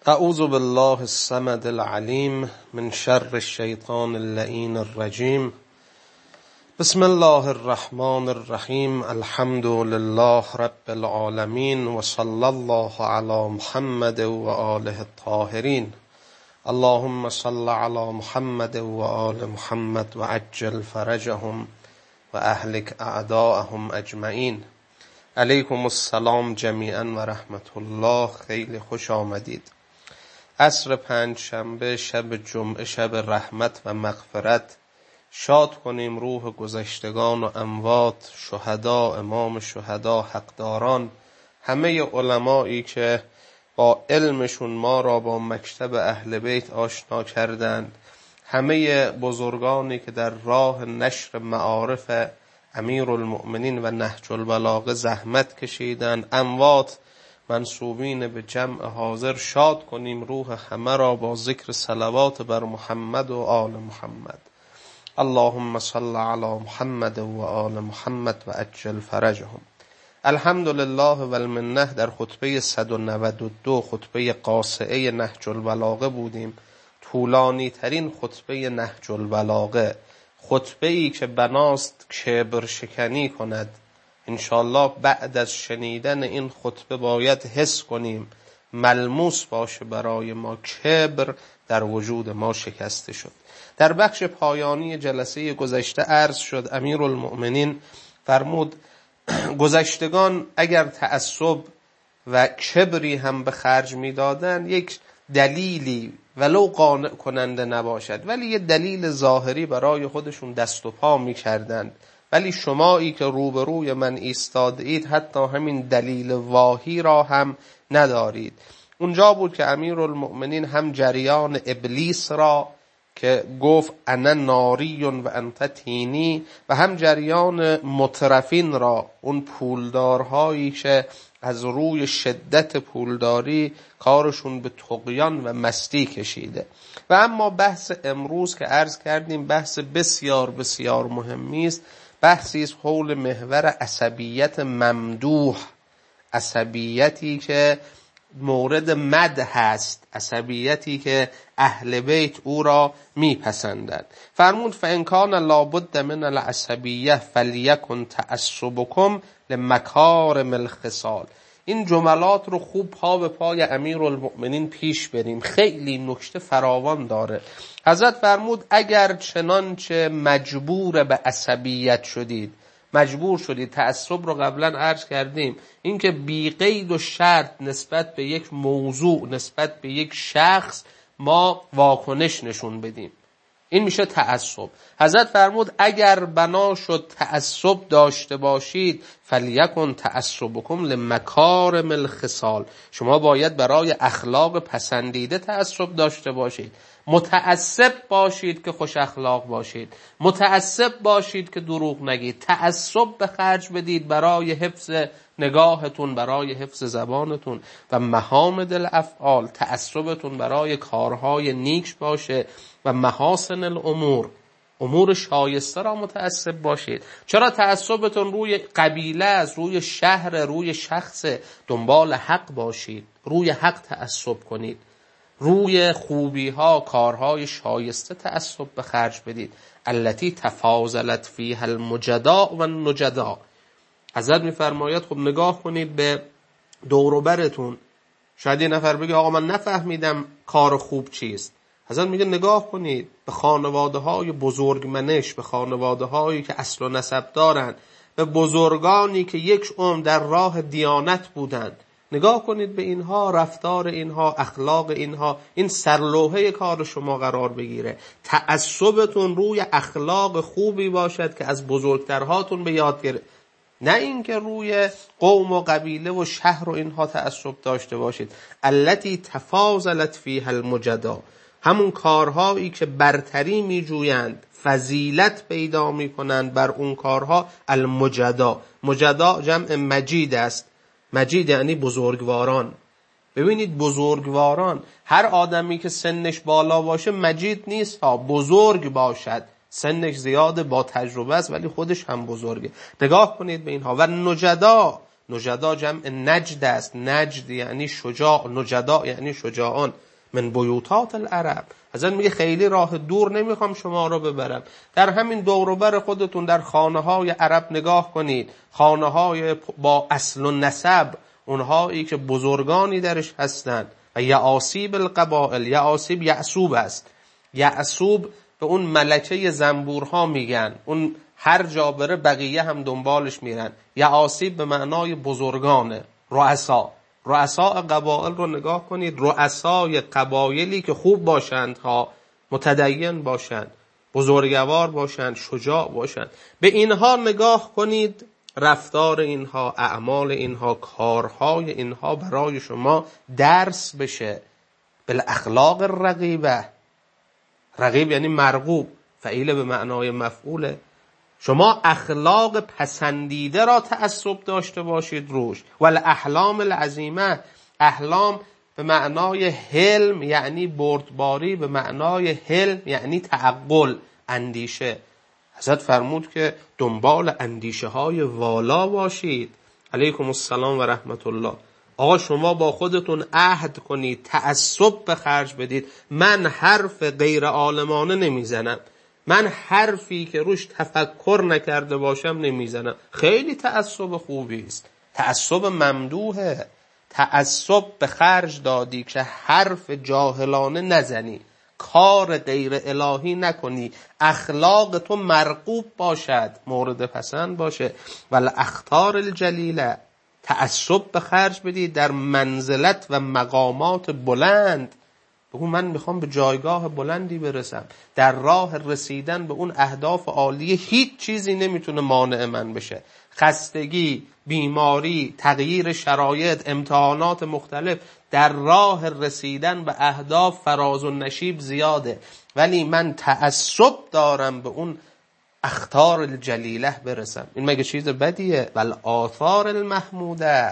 اعوذ بالله الصمد العلیم من شر الشیطان اللعین الرجیم. بسم الله الرحمن الرحیم. الحمد لله رب العالمین و صلی الله علی محمد و آله الطاهرین. اللهم صل علی محمد و آل محمد و عجل فرجهم و اهلک اعداءهم اجمعین. علیکم السلام جمیعا و رحمت الله. خیلی خوش آمدید. عصر پنجشنبه، شب جمعه، شب رحمت و مغفرت. شاد کنیم روح گذشتگان و اموات، شهدا، امام شهدا، حقداران، همه علمایی که با علمشون ما را با مکتب اهل بیت آشنا کردند، همه بزرگانی که در راه نشر معارف امیرالمؤمنین و نهج البلاغه زحمت کشیدند، اموات منسوبین به جمع حاضر. شاد کنیم روح همه را با ذکر صلوات بر محمد و آل محمد. اللهم صل علی محمد و آل محمد و عجل فرجهم. الحمدلله و المنه. در خطبه 192 خطبه قاصعه نهج البلاغه بودیم. طولانی ترین خطبه نهج البلاغه، خطبه ای که بناست کبر شکنی کند. انشاءالله بعد از شنیدن این خطبه باید حس کنیم، ملموس باشه برای ما، کبر در وجود ما شکسته شد. در بخش پایانی جلسه گذشته عرض شد، امیرالمؤمنین فرمود گذشتگان اگر تعصب و کبری هم به خرج میدادن، یک دلیلی ولو قانع کننده نباشد ولی یه دلیل ظاهری برای خودشون دست و پا میکردند. ولی شمایی که روبروی من ایستاده اید حتی همین دلیل واهی را هم ندارید. اونجا بود که امیرالمؤمنین هم جریان ابلیس را که گفت انا ناری و انت طینی، و هم جریان مترفین را، اون پولدارهایی که از روی شدت پولداری کارشون به طغیان و مستی کشیده. و اما بحث امروز که عرض کردیم بحث بسیار بسیار مهمی است. بحثی است حول محور عصبیت ممدوح، عصبیتی که مورد مدح هست، عصبیتی که اهل بیت او را میپسندند. فرمود فان کان لابد من العصبیه فلیکن تعصبکم لمکارم الخصال. این جملات رو خوب پا به پای امیرالمؤمنین پیش بریم، خیلی نکته فراوان داره. حضرت فرمود اگر چنانچه مجبور به عصبیت شدید، مجبور شدید، تعصب رو قبلا عرض کردیم، اینکه بی قید و شرط نسبت به یک موضوع، نسبت به یک شخص ما واکنش نشون بدیم، این میشه تعصب. حضرت فرمود اگر بنا شد تعصب داشته باشید فلیکن تعصبکم لمکارم الخصال، شما باید برای اخلاق پسندیده تعصب داشته باشید. متعصب باشید که خوش اخلاق باشید، متعصب باشید که دروغ نگید، تعصب به خرج بدید برای حفظ نگاهتون، برای حفظ زبانتون و محامد الافعال. تعصبتون برای کارهای نیک باشه و محاسن الامور، امور شایسته را متعصب باشید. چرا تعصبتون روی قبیله است، روی شهر، روی شخص؟ دنبال حق باشید، روی حق تعصب کنید، روی خوبی ها، کارهای شایسته تعصب به خرج بدید. التی تفاضلت فیها المجدا و النجدا. حضرت میفرماید خب نگاه کنید به دور و برتون. شاید یه نفر بگه آقا من نفهمیدم کار خوب چیست. حضرت میگه نگاه کنید به خانواده های بزرگمنش، به خانواده هایی که اصل و نسب دارن، به بزرگانی که یک عمر در راه دیانت بودند. نگاه کنید به اینها، رفتار اینها، اخلاق اینها، این سرلوحه کار شما قرار بگیره. تعصبتون روی اخلاق خوبی باشد که از بزرگترهاتون به یاد گرفت، نه اینکه روی قوم و قبیله و شهر و اینها تعصب داشته باشید. التی تفاضلت فیها المجدا، همون کارهایی که برتری می جویند، فضیلت پیدا می کنند بر اون کارها. المجدا، مجدا جمع مجید است. مجید یعنی بزرگواران. ببینید بزرگواران، هر آدمی که سنش بالا باشه مجید نیست ها، بزرگ باشد. سنش زیاده، با تجربه است، ولی خودش هم بزرگه. نگاه کنید به اینها. و نجدا، نجدا جمع نجد است. نجد یعنی شجاع، نجدا یعنی شجاعان. من بیوتات العرب. حضرت میگه خیلی راه دور نمیخوام شما رو ببرم، در همین دور و بر خودتون در خانه های عرب نگاه کنید، خانه های با اصل و نسب، اونهایی که بزرگانی درش هستند. و یعصیب القبائل، یعصیب یعصوب است. یعصوب به اون ملکه زنبورها میگن، اون هر جا بره بقیه هم دنبالش میرن. یعصیب به معنای بزرگانه، رؤسا. رؤسا قبایل رو نگاه کنید، رؤسای قبایلی که خوب باشند ها، متدین باشند، بزرگوار باشند، شجاع باشند. به اینها نگاه کنید، رفتار اینها، اعمال اینها، کارهای اینها برای شما درس بشه. بالاخلاق الرغیبه. رغیب یعنی مرغوب، فعیل به معنای مفعوله. شما اخلاق پسندیده را تعصب داشته باشید روش. والاحلام العظیمه. احلام به معنای حلم یعنی بردباری، به معنای حلم یعنی تعقل، اندیشه. حضرت فرمود که دنبال اندیشه های والا باشید. علیکم السلام و رحمت الله. آقا شما با خودتون عهد کنید، تعصب به خرج بدید. من حرف غیر عالمانه نمیزنم، من حرفی که روش تفکر نکرده باشم نمیزنم. خیلی تعصب خوبی است، تعصب ممدوحه. تعصب به خرج دادی که حرف جاهلانه نزنی، کار غیر الهی نکنی، اخلاق تو مرغوب باشد، مورد پسند باشه. والاخطار الجلیله. تعصب به خرج بدی در منزلت و مقامات بلند. بگو من میخوام به جایگاه بلندی برسم. در راه رسیدن به اون اهداف عالیه هیچ چیزی نمیتونه مانع من بشه. خستگی، بیماری، تغییر شرایط، امتحانات مختلف، در راه رسیدن به اهداف فراز و نشیب زیاده، ولی من تعصب دارم به اون اخطار الجلیله برسم. این مگه چیز بدیه؟ بل آثار المحموده.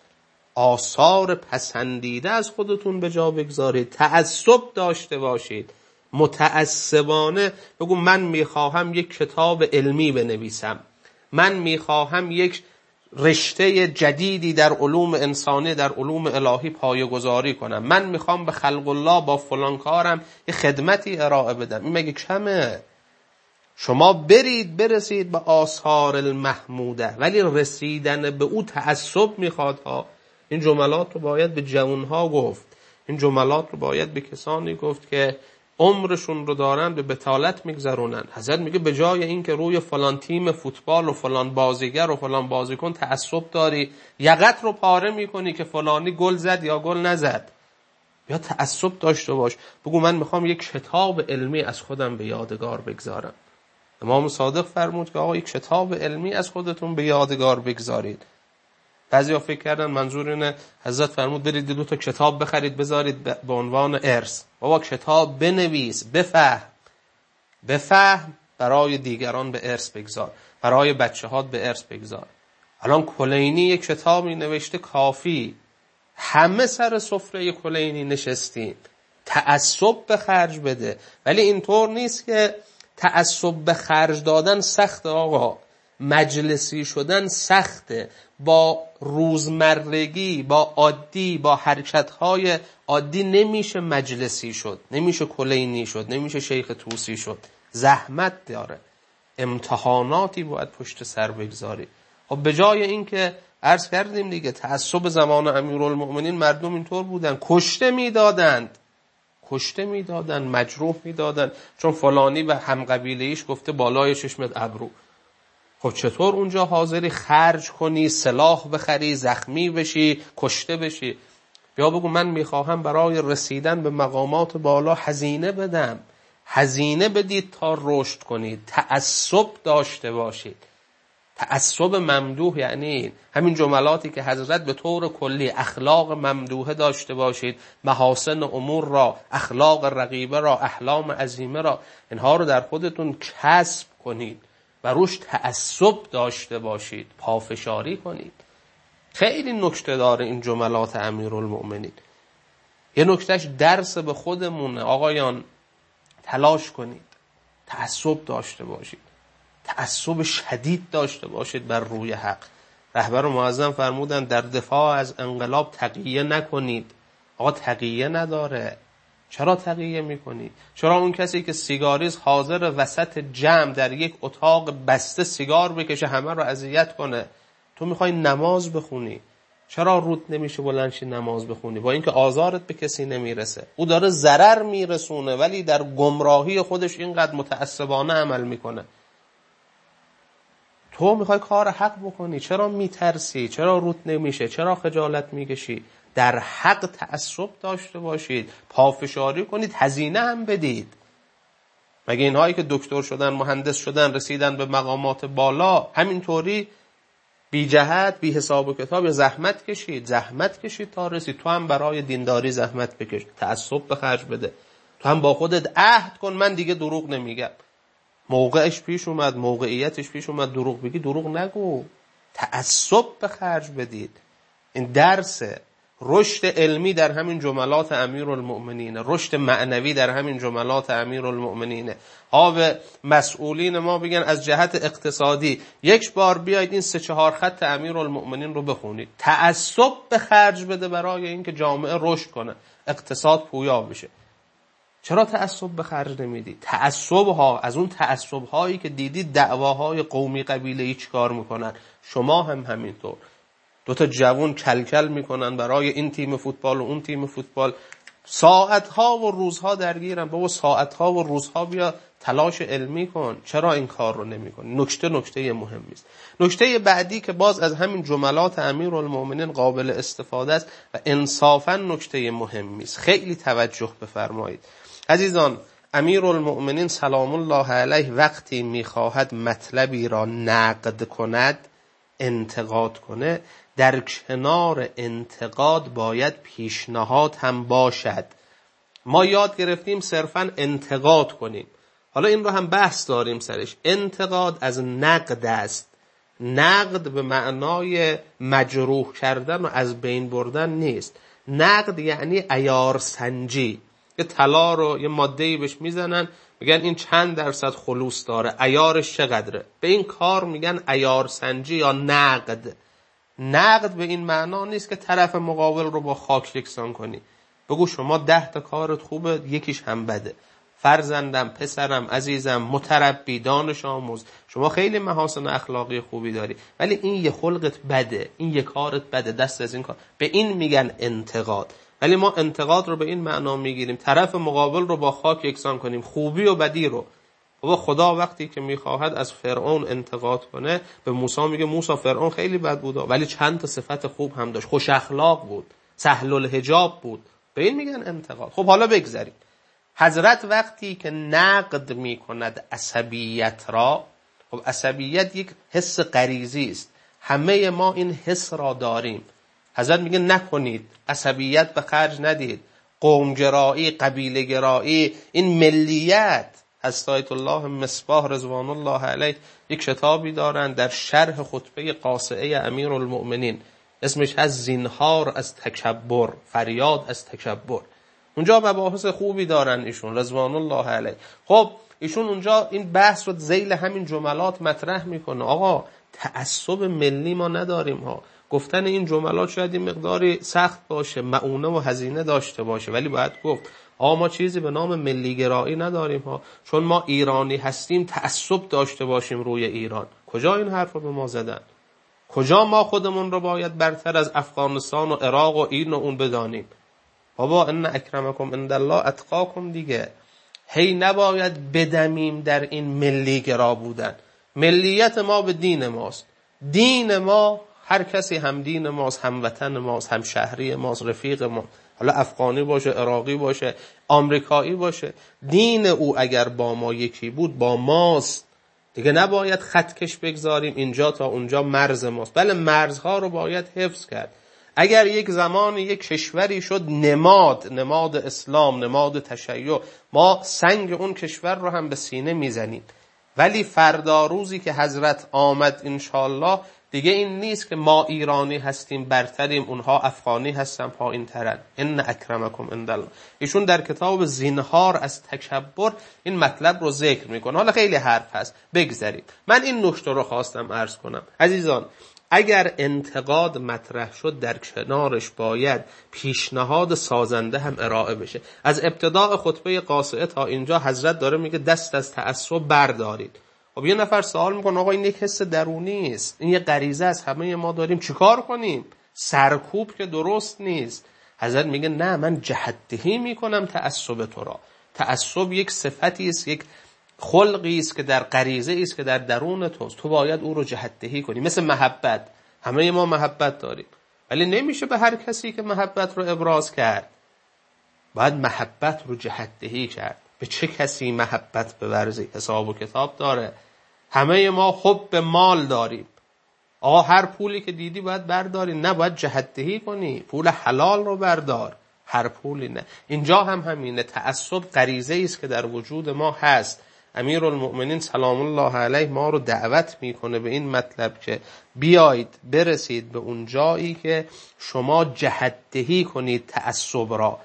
آثار پسندیده از خودتون به جا بگذارید، تعصب داشته باشید. متعصبانه بگو من میخواهم یک کتاب علمی بنویسم، من میخواهم یک رشته جدیدی در علوم انسانی، در علوم الهی پایه‌گذاری کنم، من میخوام به خلق الله با فلان کارم یه خدمتی ارائه بدم. این مگه کمه؟ شما برسید به آثار المحموده، ولی رسیدن به او تعصب میخواد ها. این جملات رو باید به جوانها گفت، این جملات رو باید به کسانی گفت که عمرشون رو دارن به بطالت میگذرونن. حضرت میگه به جای این که روی فلان تیم فوتبال و فلان بازیگر و فلان بازیکن تعصب داری، یقت رو پاره میکنی که فلانی گل زد یا گل نزد، یا تعصب داشته باش. بگو من میخوام یک کتاب علمی از خودم به یادگار بگذارم. امام صادق فرمود که آقا یک کتاب علمی از خودتون به یادگار بگذارید. بعضیا فکر کردن منظور اینه حضرت فرمود برید 2 تا کتاب بخرید بذارید به عنوان ارث. بابا کتاب بنویس، بفهم، برای دیگران به ارث بگذار، برای بچه‌هات به ارث بگذار. الان کلینی یک کتابی نوشته کافی، همه سر سفره کلینی نشستیم. تعصب به خرج بده، ولی اینطور نیست که تعصب به خرج دادن سخته آقا، مجلسی شدن سخته. با روزمرگی، با عادی، با حرکتهای عادی نمیشه مجلسی شد، نمیشه کلینی شد، نمیشه شیخ توسی شد. زحمت داره، امتحاناتی باید پشت سر بگذاری. خب به جای این که عرض کردیم دیگه تعصب زمان امیرالمؤمنین مردم اینطور بودن، کشته میدادن، مجروح میدادن، چون فلانی به همقبیله‌ایش گفته بالای چشمت ابرو. خب چطور اونجا حاضری خرج کنی، سلاح بخری، زخمی بشی، کشته بشی؟ بیا بگو من میخواهم برای رسیدن به مقامات بالا هزینه بدم. هزینه بدید تا رشد کنید، تعصب داشته باشید. تعصب ممدوح یعنی همین جملاتی که حضرت به طور کلی اخلاق ممدوحه داشته باشید، محاسن امور را، اخلاق رغیبه را، احلام عظیمه را، اینها رو در خودتون کسب کنید و روش تعصب داشته باشید، پافشاری کنید. خیلی نکته داره این جملات امیرالمؤمنین. یه نکتهش درس به خودمونه. آقایان تلاش کنید، تعصب داشته باشید، تعصب شدید داشته باشید بر روی حق. رهبر معظم فرمودن در دفاع از انقلاب تقیه نکنید. آقا تقیه نداره. چرا تقیه میکنی؟ چرا اون کسی که سیگاریست حاضر وسط جمع در یک اتاق بسته سیگار بکشه همه رو اذیت کنه، تو میخوای نماز بخونی؟ چرا رود نمیشه بلندشی نماز بخونی؟ با اینکه آزارت به کسی نمیرسه، او داره ضرر میرسونه ولی در گمراهی خودش اینقدر متعصبانه عمل میکنه. تو میخوای کار حق بکنی، چرا میترسی؟ چرا رود نمیشه؟ چرا خجالت میکشی؟ در حق تعصب داشته باشید، پافشاری کنید، هزینه هم بدید. مگه اینهایی که دکتر شدن، مهندس شدن، رسیدن به مقامات بالا همینطوری بی جهت، بی حساب و کتاب یا زحمت کشید تا رسید؟ تو هم برای دینداری زحمت بکش، تعصب به خرج بده، تو هم با خودت عهد کن من دیگه دروغ نمیگم. موقعش پیش اومد، موقعیتش پیش اومد دروغ بگی، دروغ نگو. تعصب به خرج بدید. این درسه. رشد علمی در همین جملات امیرالمؤمنین، رشد معنوی در همین جملات امیرالمؤمنین. ها به مسئولین ما بگن از جهت اقتصادی یک بار بیاید این 3-4 خط امیرالمؤمنین رو بخونید. تعصب به خرج بده برای اینکه جامعه رشد کنه، اقتصاد پویا بشه. چرا تعصب به خرج نمیدی؟ تعصب ها، از اون تعصب هایی که دیدید دعواهای قومی قبیله‌ای چیکار میکنن، شما هم همینطور. 2 جوان کلکل میکنن برای این تیم فوتبال و اون تیم فوتبال، ساعتها و روزها درگیرن. بابا ساعتها و روزها بیا تلاش علمی کن، چرا این کار رو نمی‌کنی؟ نکته مهمی است. نکته بعدی که باز از همین جملات امیرالمؤمنین قابل استفاده است و انصافاً نکته مهمی است، خیلی توجه بفرمایید عزیزان. امیرالمؤمنین سلام الله علیه وقتی میخواهد مطلبی را نقد کند، انتقاد کنه، در کنار انتقاد باید پیشنهاد هم باشد. ما یاد گرفتیم صرفاً انتقاد کنیم، حالا این رو هم بحث داریم سرش. انتقاد از نقد است. نقد به معنای مجروح کردن و از بین بردن نیست. نقد یعنی عیار سنجی. یه طلا رو یه ماده‌ای بهش میزنن، میگن این چند درصد خلوص داره، عیارش چقدره. به این کار میگن عیار سنجی یا نقد. نقد به این معنا نیست که طرف مقابل رو با خاک یکسان کنی. بگو شما 10 تا کارت خوبه، یکیش هم بده. فرزندم، پسرم، عزیزم، متربی، دانش آموز، شما خیلی محاسن اخلاقی خوبی داری ولی این یه خلقت بده، این یه کارت بده، دست از این کار. به این میگن انتقاد. ولی ما انتقاد رو به این معنا میگیریم طرف مقابل رو با خاک یکسان کنیم، خوبی و بدی رو. بابا خدا وقتی که میخواهد از فرعون انتقاد کنه به موسی میگه موسی فرعون خیلی بد بود ولی چند تا صفت خوب هم داشت، خوش اخلاق بود، سهل الحجاب بود. به این میگن انتقاد. خب حالا بگذاریم. حضرت وقتی که نقد میکند عصبیت را، خب عصبیت یک حس غریزی است، همه ما این حس را داریم. حضرت میگه نکنید، عصبیت به خرج ندید، قومگرایی، قبیله گرایی، این ملیت. حضرت آیت الله مصباح رضوان الله علیه یک کتابی دارن در شرح خطبه قاصعه امیرالمؤمنین، اسمش هست زینهار از تکبر، فریاد از تکبر. اونجا مباحث خوبی دارن ایشون رضوان الله علیه. خب ایشون اونجا این بحث رو ذیل همین جملات مطرح میکنه. آقا تعصب ملی ما نداریم ها. گفتن این جملات شاید این مقداری سخت باشه، مؤونه و هزینه داشته باشه، ولی باید گفت ما چیزی به نام ملی گرایی نداریم ها. چون ما ایرانی هستیم تعصب داشته باشیم روی ایران. کجا این حرف رو به ما زدن؟ کجا ما خودمون رو باید برتر از افغانستان و عراق و این و اون بدانیم؟ بابا ان اکرمکم عند الله اتقاکم دیگه. هی نباید بدمیم در این ملی گرا بودن. ملیت ما به دین ماست. دین ما هر کسی هم دین ماست، هم وطن ماست، هم شهری ماست، رفیق ما، حالا افغانی باشه، عراقی باشه، آمریکایی باشه. دین او اگر با ما یکی بود با ماست دیگه. نباید خطکش بگذاریم اینجا تا اونجا مرز ماست. بله مرزها رو باید حفظ کرد. اگر یک زمان یک کشوری شد نماد اسلام، نماد تشیع، ما سنگ اون کشور رو هم به سینه میزنیم. ولی فردا روزی که حضرت آمد انشالله دیگه این نیست که ما ایرانی هستیم برتریم، اونها افغانی هستن پایین ترن. ان اکرمکم عند الله. ایشون در کتاب زینهار از تکبر این مطلب رو ذکر میکنه. حالا خیلی حرف هست، بگذارید. من این نکته رو خواستم عرض کنم عزیزان. اگر انتقاد مطرح شد در کنارش باید پیشنهاد سازنده هم ارائه بشه. از ابتداء خطبه قاصعه تا اینجا حضرت داره میگه دست از تعصب بردارید. خب یه نفر سوال میکنه آقا این یک حس درونی است، این یه غریزه است، همه ما داریم، چیکار کنیم؟ سرکوب که درست نیست. حضرت میگه نه، من جهتدهی میکنم تعصب تو را. تعصب یک صفتی است، یک خلقی است که در غریزه است که در درون توست، تو باید او رو جهتدهی کنی. مثل محبت، همه ما محبت داریم ولی نمیشه به هر کسی که محبت رو ابراز کرد. باید محبت رو جهتدهی کرد. به چه کسی محبت بورزی؟ حساب و کتاب داره. همه ما حب مال داریم، آقا هر پولی که دیدی باید برداری، نه باید جهتدهی کنی، پول حلال رو بردار، هر پولی نه. اینجا هم همینه، تعصب غریزه است که در وجود ما هست. امیرالمؤمنین سلام الله علیه ما رو دعوت میکنه به این مطلب که بیایید برسید به اون جایی که شما جهتدهی کنید تعصب را،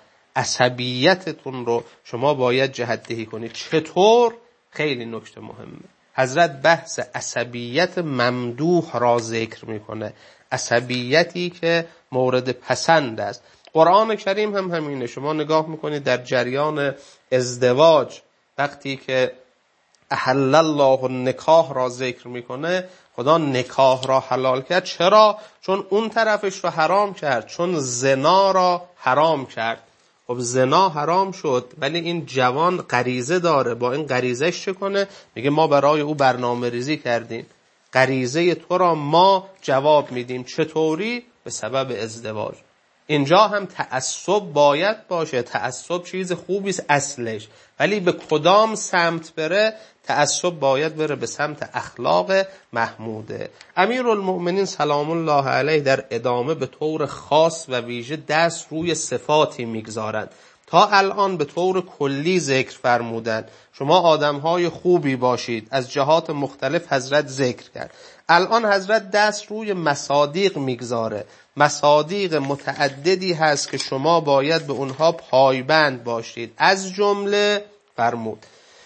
عصبیتتون رو شما باید جهتدهی کنید. چطور؟ خیلی نکته مهمه. حضرت بحث عصبیت ممدوح را ذکر میکنه، عصبیتی که مورد پسند است. قرآن کریم هم همینه. شما نگاه میکنید در جریان ازدواج وقتی که احل الله النکاح را ذکر میکنه، خدا نکاح را حلال کرد. چرا؟ چون اون طرفش رو حرام کرد، چون زنا را حرام کرد. خب زنا حرام شد ولی این جوان غریزه داره، با این غریزش چه کنه؟ میگه ما برای او برنامه ریزی کردیم، غریزه تو را ما جواب میدیم. چطوری؟ به سبب ازدواج. اینجا هم تعصب باید باشه. تعصب چیز خوبی است اصلش، ولی به کدام سمت بره؟ تعصب باید بره به سمت اخلاق محموده. امیرالمؤمنین سلام الله علیه در ادامه به طور خاص و ویژه دست روی صفاتی میگذارند. تا الان به طور کلی ذکر فرمودند شما آدمهای خوبی باشید، از جهات مختلف حضرت ذکر کرد. الان حضرت دست روی مصادیق میگذاره. مصادیق متعددی هست که شما باید به اونها پایبند باشید. از جمله فرمود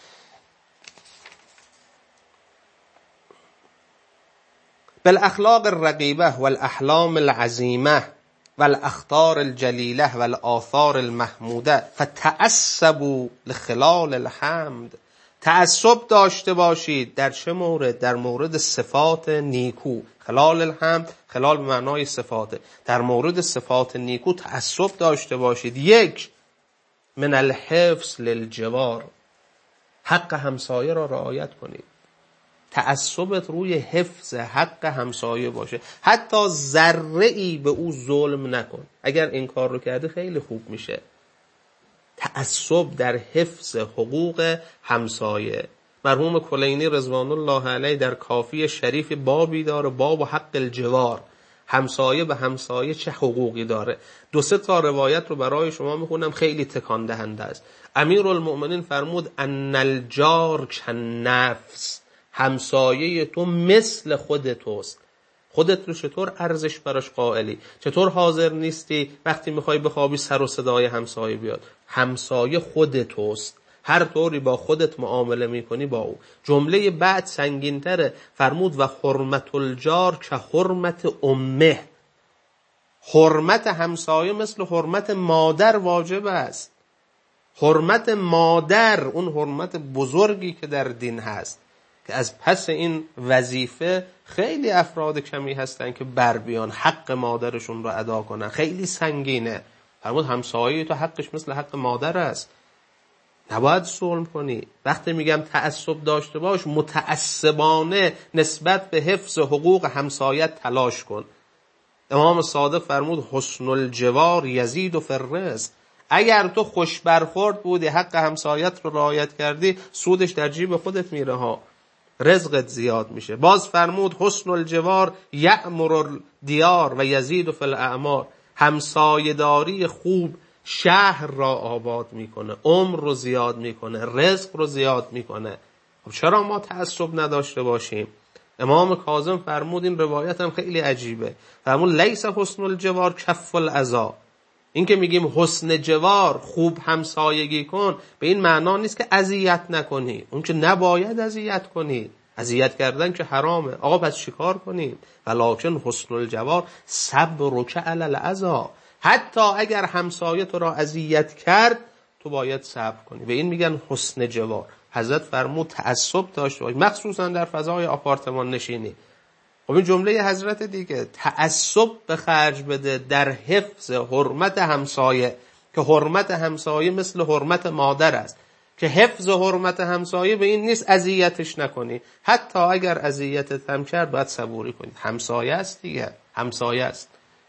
بالاخلاق الرقیبه والاحلام العظیمه والاخطار الجلیله والآثار المحموده فتعصبوا لخلال الحمد. تعصب داشته باشید در چه مورد؟ در مورد صفات نیکو. خلال الحمد، خلال به معنای صفاته، در مورد صفات نیکو تعصب داشته باشید. یک، من الحفظ للجوار، حق همسایه را رعایت کنید. تعصبت روی حفظ حق همسایه باشه، حتی ذره‌ای به او ظلم نکن. اگر این کار رو کرده خیلی خوب میشه. تعصب در حفظ حقوق همسایه. مرحوم کلینی رضوان الله علیه در کافی شریف بابی داره، باب حق الجوار، همسایه به همسایه چه حقوقی داره. 2-3 تا روایت رو برای شما میخونم، خیلی تکان دهنده است. امیرالمؤمنین فرمود ان الجار کالنفس، همسایه تو مثل خود توست. خودت رو چطور ارزش براش قائلی؟ چطور حاضر نیستی وقتی میخوای بخوابی سر و صدای همسایه بیاد؟ همسایه خود توست، هر طوری با خودت معامله میکنی با او. جمله بعد سنگین‌تره، فرمود و حرمت الجار که حرمت امه. حرمت همسایه مثل حرمت مادر واجب است. حرمت مادر، اون حرمت بزرگی که در دین هست، که از پس این وظیفه خیلی افراد کمی هستن که بر بیان حق مادرشون رو ادا کنن. خیلی سنگینه. فرمود همسایه تو حقش مثل حق مادر است، نباید ظلم کنی. وقتی میگم تعصب داشته باش، متعصبانه نسبت به حفظ حقوق همسایت تلاش کن. امام صادق فرمود حسن الجوار یزید فی الرزق. اگر تو خوش برخورد بودی، حق همسایت رو رعایت کردی، سودش در جیب خودت میره ها، رزقت زیاد میشه. باز فرمود حسن الجوار یأمر الدیار و یزید فی الاعمار. همسایه‌داری خوب شهر را آباد میکنه، عمر رو زیاد میکنه، رزق رو زیاد میکنه. خب چرا ما تعصب نداشته باشیم؟ امام کاظم فرمود، این روایت هم خیلی عجیبه، فرمود لیس حسن الجوار کف الاذی. این که میگیم حسن جوار، خوب همسایگی کن، به این معنا نیست که اذیت نکنی، اون که نباید اذیت کنی. اذیت کردن که حرامه. آقا پس چیکار کنیم؟ ولکن حسن الجوار صبرک علی الاذی. حتی اگر همسایه تو را اذیت کرد تو باید صبر کنی. به این میگن حسن جوار. حضرت فرمود تعصب داشته باش، مخصوصا در فضای آپارتمان نشینی. خب این جمله حضرت دیگه، تعصب به خرج بده در حفظ حرمت همسایه، که حرمت همسایه مثل حرمت مادر است، که حفظ حرمت همسایه به این نیست اذیتش نکنی، حتی اگر اذیتت هم کرد باید صبوری کنی. همسایه است دیگه، همسایه است.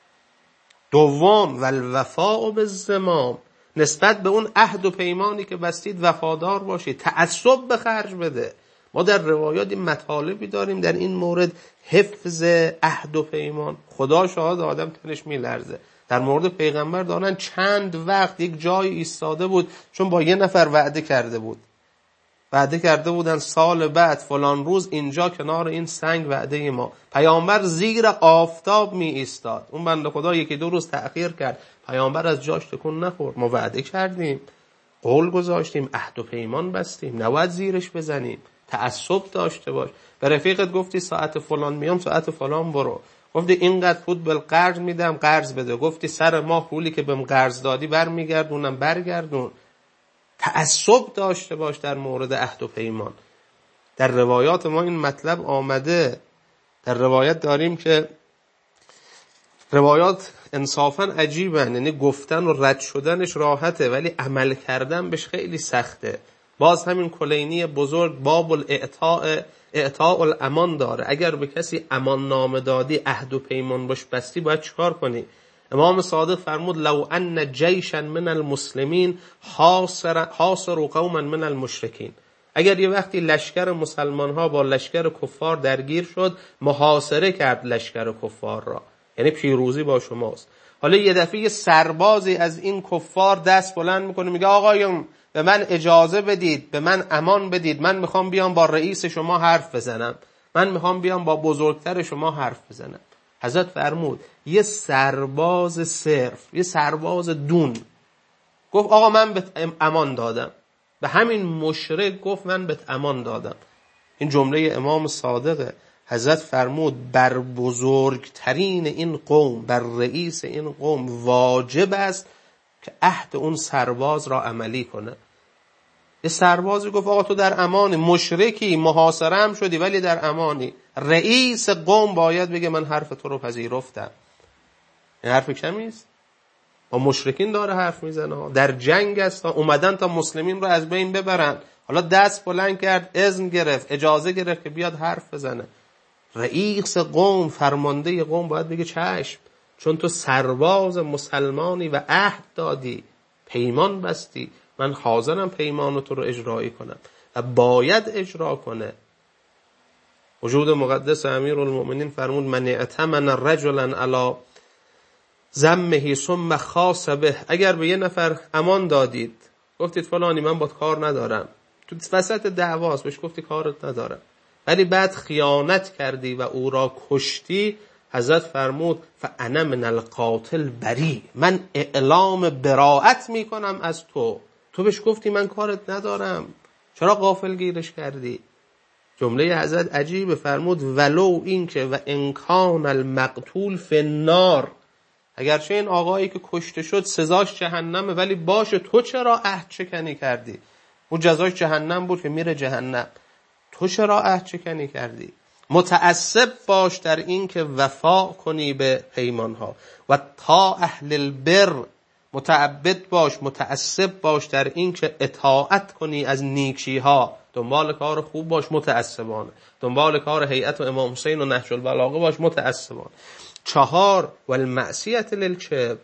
دوم والوفاء بالذمام، نسبت به اون عهد و پیمانی که بستید وفادار باشید. تعصب به خرج بده. ما در روایات مطالبی داریم در این مورد، حفظ عهد و پیمان. خدا شاهد آدم تنش میلرزه. در مورد پیغمبر دارن چند وقت یک جای ایستاده بود، چون با یه نفر وعده کرده بودن سال بعد فلان روز اینجا کنار این سنگ وعده ما. پیامبر زیر آفتاب می ایستاد. اون بنده خدا یکی دو روز تأخیر کرد، پیامبر از جاش تکون نخورد. ما وعده کردیم، قول گذاشتیم، عهد و پیمان بستیم، نباید زیرش بزنیم. تعصب داشته باش. به رفیقت گفتی ساعت فلان میام، ساعت فلان برو. گفتی اینقدر پول بالقرض میدم، قرض بده. گفتی سر ماه پولی که بهم قرض دادی برمیگردونم، برگردون. تعصب داشته باش در مورد عهد و پیمان. در روایات ما این مطلب آمده. در روایت داریم که روایات انصافاً عجیبن، یعنی گفتن و رد شدنش راحته ولی عمل کردن بهش خیلی سخته. باز همین کلینی بزرگ باب اعطاء الامان داره. اگر به کسی امان نامه دادی، عهد و پیمان باش بستی، باید چیکار کنی؟ امام صادق فرمود لو ان جیشا من المسلمین حاصر قوما من المشرکین. اگر یه وقتی لشکر مسلمان ها با لشکر کفار درگیر شد، محاصره کرد لشکر کفار را، یعنی پیروزی با شماست. حالا یه دفعه یه سربازی از این کفار دست بلند میکنه، میگه آقایون به من اجازه بدید، به من امان بدید، من میخوام بیام با رئیس شما حرف بزنم، من میخوام بیام با بزرگتر شما حرف بزنم. حضرت فرمود یه سرباز صرف، یه سرباز دون گفت آقا من بهت امان دادم، به همین مشرک گفت من بهت امان دادم. این جمله امام صادقه. حضرت فرمود بر بزرگترین این قوم، بر رئیس این قوم واجب است که عهد اون سرباز را عملی کنه. یه سربازی گفت آقا تو در امانی، مشرکی، محاصره هم شدی ولی در امانی. رئیس قوم باید بگه من حرف تو رو پذیرفتم. این حرف کمی است؟ با مشرکین داره حرف میزنه، در جنگ است، اومدن تا مسلمین رو از بین ببرن. حالا دست بلند کرد، اذن گرفت، اجازه گرفت که بیاد حرف بزنه. رئیس قوم، فرمانده قوم باید بگه چشم، چون تو سرباز مسلمانی و عهد دادی، پیمان بستی، من حاضرم پیمان تو رو اجرایی کنم و باید اجرا کنه. وجود مقدس امیرالمؤمنین فرمود من اعتمن رجلا علی ذمه ثم خاص به. اگر به یه نفر امان دادید، گفتید فلانی من با کار ندارم، تو وسط دعواست بهش گفتی کارت ندارم، ولی بعد خیانت کردی و او را کشتی، حضرت فرمود فانا من القاتل بری، من اعلام براءت میکنم از تو. تو بهش گفتی من کارت ندارم، چرا غافلگیرش کردی؟ جمله حضرت عجیبه. فرمود ولو این که و انکان المقتول فی النار، اگرچه این آقایی که کشته شد سزاش جهنمه، ولی باشه تو چرا عهد شکنی کردی؟ اون جزاش جهنم بود که میره جهنم، تو چرا عهد شکنی کردی؟ متعصب باش در این که وفا کنی به پیمانها. و تا اهل البر، متعبد باش، متعصب باش در این که اطاعت کنی از نیکیها، دنبال کار خوب باش متعصبانه، دنبال کار هیئت و امام حسین و نهج البلاغه باش متعصبانه. 4 والمعصیت للکبر،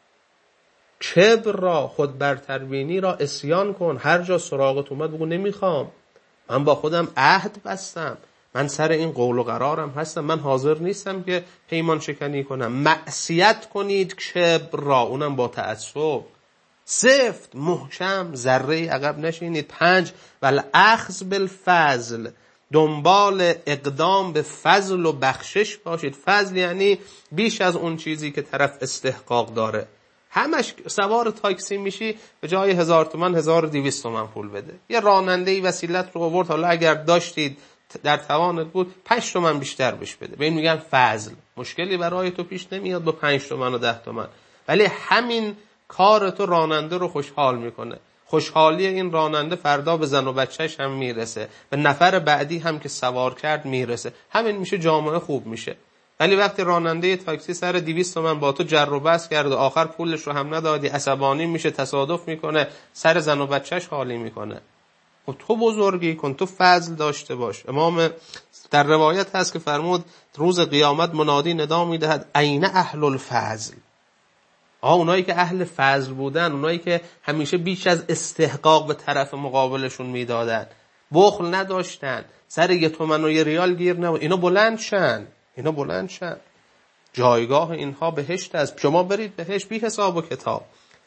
کبر را، خود برتربینی را اسیان کن. هر جا سراغت اومد بگو نمیخوام، من با خودم عهد بستم، من سر این قول و قرارم هستم، من حاضر نیستم که پیمان شکنی کنم. معصیت کنید کبر را، اونم با تعصب، سفت محکم، ذره عقب نشینید. 5 والاخذ بالفضل، دنبال اقدام به فضل و بخشش باشید. فضل یعنی بیش از اون چیزی که طرف استحقاق داره. همش سوار تاکسی میشی، به جای 1000 تومان 1200 تومان پول بده. یه رانندهی وسیلت رو آورد، حالا اگر داشتید در توانت بود 5 تومن بیشتر بهش بده. به این میگن فضل. مشکلی برای تو پیش نمیاد با 5 تومن و 10 تومن، ولی همین کار تو راننده رو خوشحال میکنه. خوشحالی این راننده فردا به زن و بچهش هم میرسه، به نفر بعدی هم که سوار کرد میرسه. همین میشه جامعه خوب میشه. ولی وقتی راننده تاکسی سر 200 تومن با تو جر و بحث کرد و آخر پولش رو هم ندادی، عصبانی میشه، تصادف میکنه، سر زن و بچهش حالی میکنه. و تو بزرگی کن، تو فضل داشته باش. امام در روایت هست که فرمود روز قیامت منادی ندا میدهد این اهل الفضل. اونایی که اهل فضل بودن، اونایی که همیشه بیش از استحقاق به طرف مقابلشون میدادن، بخل نداشتن، سر 1 تومن و 1 ریال گیر نبود، اینا بلند شن. جایگاه اینها بهشت است. شما برید بهشت بی حساب و کتاب.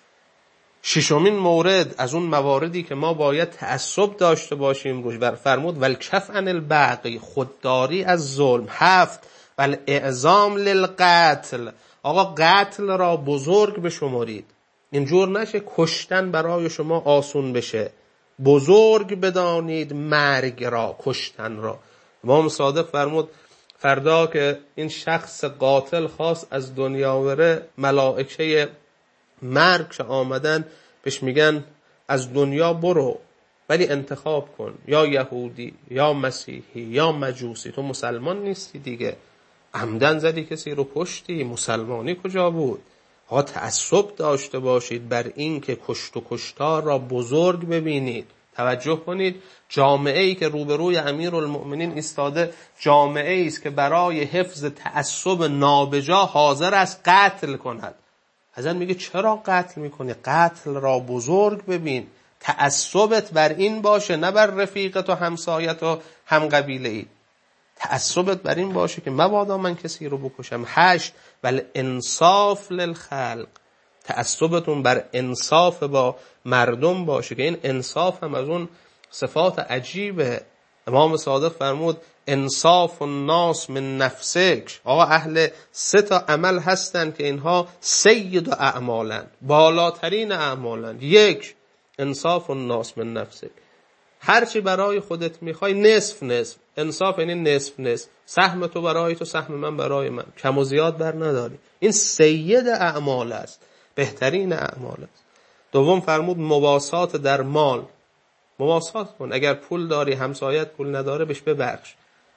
6مین مورد از اون مواردی که ما باید تعصب داشته باشیم روش فرمود والکف عن البغی، خودداری از ظلم. 7 والاعظام للقتل، آقا قتل را بزرگ بشمارید. اینجور نشه کشتن برای شما آسون بشه. بزرگ بدانید مرگ را، کشتن را. امام صادق فرمود فردا که این شخص قاتل خواست از دنیا بره، ملائکه مرگ که آمدن بهش میگن از دنیا برو، ولی انتخاب کن، یا یهودی یا مسیحی یا مجوسی. تو مسلمان نیستی دیگه، عمدن زدی کسی رو کشتی، مسلمانی کجا بود؟ ها تعصب داشته باشید بر این که کشت و کشتار را بزرگ ببینید. توجه کنید، جامعه ای که روبروی امیرالمؤمنین ایستاده جامعه ای است که برای حفظ تعصب نابجا حاضر است قتل کند. حضرت میگه چرا قتل میکنی؟ قتل را بزرگ ببین. تعصبت بر این باشه، نه بر رفیقت و همسایت و هم قبیله ای. تعصبت بر این باشه که مبادا من کسی رو بکشم. 8 والانصاف للخلق، تعصبتون بر انصاف با مردم باشه که این انصاف هم از اون صفات عجیبه. امام صادق فرمود انصاف الناس من نفسک. آقا اهل 3 عمل هستن که اینها سید اعمالن، بالاترین اعمالن. 1 انصاف الناس من نفسک، هرچی برای خودت میخوای نصف نصف. انصاف یعنی نصف، سهم تو برای تو، سهم من برای من، کم و زیاد بر نداری. این سید اعمال است، بهترین اعمال است. 2 فرمود مواسات در مال، مواسات کن. اگر پول داری، همسایت پول نداره، بهش ببخش.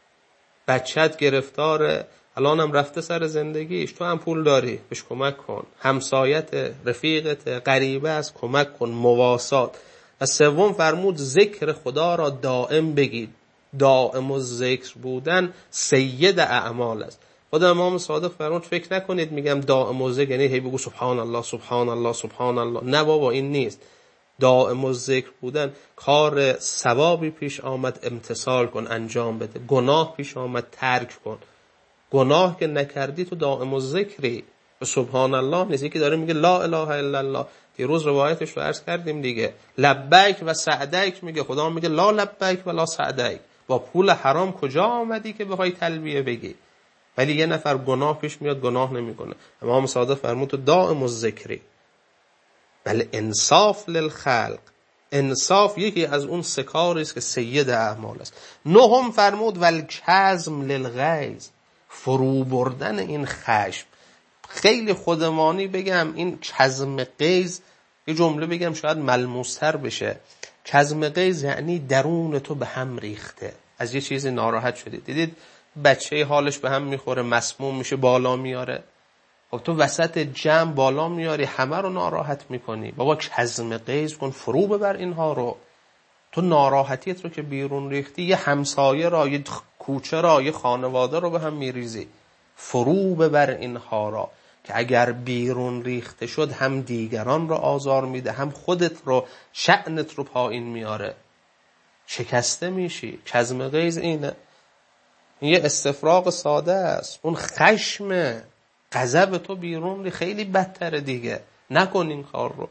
بچت گرفتاره، الان هم رفته سر زندگیش، تو هم پول داری، بهش کمک کن. همسایت، رفیقت، غریبه است، کمک کن. مواسات. و 3 فرمود ذکر خدا را دائم بگید. دائم و ذکر بودن سید اعمال است. خود امام صادق فرمود فکر نکنید میگم دائم و ذکر یعنی هی بگو سبحان الله سبحان الله سبحان الله. نه بابا، این نیست. دائم و ذکر بودن، کار ثوابی پیش آمد امتثال کن، انجام بده. گناه پیش آمد ترک کن. گناه که نکردی تو دائم و ذکری. سبحان الله نیست. یکی داره میگه لا اله الا الله، دیروز روایتش رو عرض کردیم دیگه. لبیک و سعدیک میگه، خدا میگه لا لبیک و لا سعدیک. با پول حرام کجا آمدی که بخوای تلبیه بگی؟ ولی یه نفر گناه پیش میاد گناه نمیکنه. امام صادق فرمود تو دائم و ذکری. بله انصاف للخلق، انصاف یکی از اون 3 کاری است که سید اعمال است. 9 فرمود والکظم للغیظ، فرو بردن این خشم. خیلی خودمانی بگم این کظم غیظ، یه جمله بگم شاید ملموس‌تر بشه. کظم غیظ یعنی درون تو به هم ریخته، از یه چیزی ناراحت شدی، دیدید بچه حالش به هم میخوره، مسموم میشه، بالا میاره. خب تو وسط جمع بالا میاری، همه رو ناراحت میکنی. بابا کظم غیظ کن، فرو ببر اینها رو. تو ناراحتیت رو که بیرون ریختی، یه همسایه را، یه کوچه را، یه خانواده رو به هم میریزی. فرو ببر اینها را که اگر بیرون ریخته شد هم دیگران رو آزار میده، هم خودت رو، شأنت رو پایین میاره، شکسته میشی. کظم غیظ اینه. این یه استفراغ ساده است. اون خشم غضب تو بیرون خیلی بدتره دیگه. نکن این کار رو.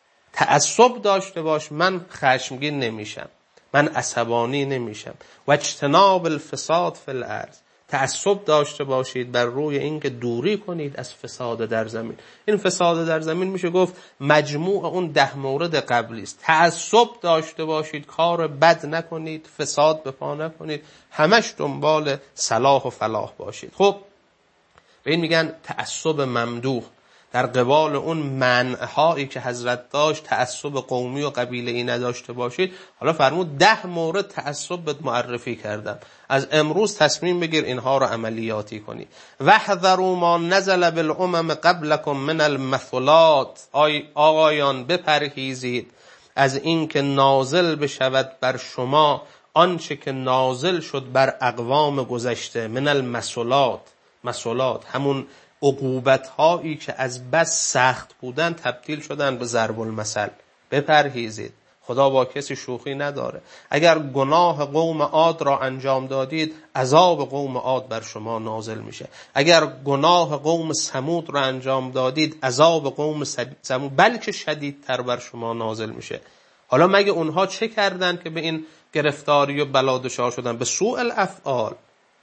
تعصب داشته باش، من خشمگین نمیشم، من عصبانی نمیشم. و اجتناب الفساد فی الارض، تعصب داشته باشید بر روی اینکه دوری کنید از فساد در زمین. این فساد در زمین میشه گفت مجموع اون 10 مورد قبلی است. تعصب داشته باشید، کار بد نکنید، فساد به پا نکنید، همش دنبال صلاح و فلاح باشید. خب به این میگن تعصب ممدوح. در قبال اون منع‌هایی که حضرت داشت، تعصب قومی و قبیله‌ای نداشته باشید، حالا فرمود 10 مورد تعصب بهت معرفی کردم، از امروز تصمیم بگیر اینها رو عملیاتی کنی. وحذروا ما نزل بالامم قبلکم من المثلات، آقایان بپرهیزید از این که نازل بشود بر شما آنچه که نازل شد بر اقوام گذشته. من المثلات، مثلات همون عقوبت هایی که از بس سخت بودن تبدیل شدن به ضرب المثل. بپرهیزید، خدا با کسی شوخی نداره. اگر گناه قوم عاد را انجام دادید، عذاب قوم عاد بر شما نازل میشه. اگر گناه قوم ثمود را انجام دادید، عذاب قوم ثمود بلکه شدیدتر بر شما نازل میشه. حالا مگه اونها چه کردن که به این گرفتاری و بلا دچار شدن؟ به سوء الافعال.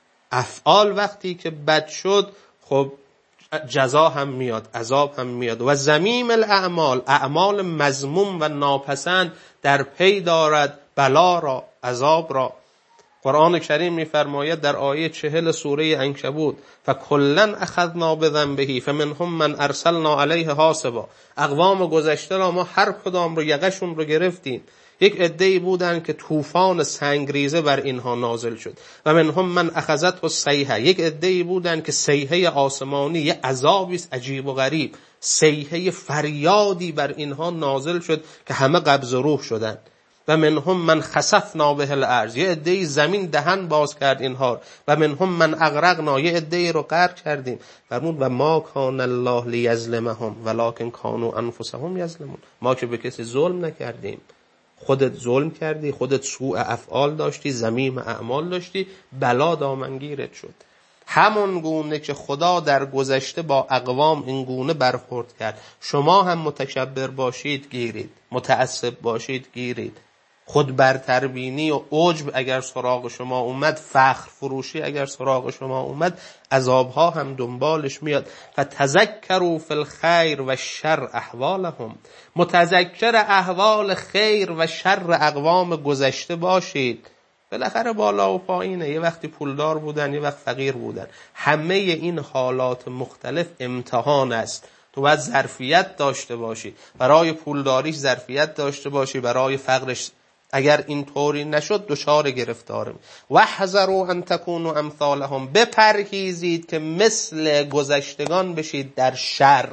افعال وقتی که بد شد، خب جزا هم میاد، عذاب هم میاد. و ذمیم الاعمال، اعمال مذموم و ناپسند در پی دارد بلا را، عذاب را. قرآن کریم میفرماید در آیه 40 سوره عنکبوت: فکلا اخذنا بذنبه فمنهم من ارسلنا علیه حاصبا. اقوام گذشته را ما هر کدام رو یقشون رو گرفتیم. یک عده‌ای بودن که طوفان سنگریزه بر اینها نازل شد. و منهم من اخذته الصیحه، یک عده‌ای بودن که صیحه آسمانی، یه عذابی عجیب و غریب، صیحه فریادی بر اینها نازل شد که همه قبض روح شدند. و منهم من خسفنا به الارض، یه عده‌ای زمین دهن باز کرد اینها. و منهم من اغرقنا، یه عده‌ای رو غرق کردیم. فرمود و ما کان الله لیظلمهم ولکن کانوا انفسهم یظلمون. ما که به کسی ظلم نکردیم، خودت ظلم کردی، خودت سوء افعال داشتی، ذمیم اعمال داشتی، بلا دامنگیرت شد. همون گونه که خدا در گذشته با اقوام این گونه برخورد کرد، شما هم متکبر باشید گیرید، متعصب باشید گیرید. خود برتربینی و عجب اگر سراغ شما اومد، فخر فروشی اگر سراغ شما اومد، عذابها هم دنبالش میاد. فتذکروا فی الخیر و شر احوالهم، متذکر احوال خیر و شر اقوام گذشته باشید. بالاخره بالا و پایینه، یه وقتی پولدار بودن، یه وقت فقیر بودن. همه این حالات مختلف امتحان است. تو باید ظرفیت داشته باشی، برای پولداریش ظرفیت داشته باشی، برای فقرش اگر این طوری نشد دچار گرفتارم. وحذروا ان تکونوا امثالهم، بپرهیزید که مثل گذشتگان بشید در شر.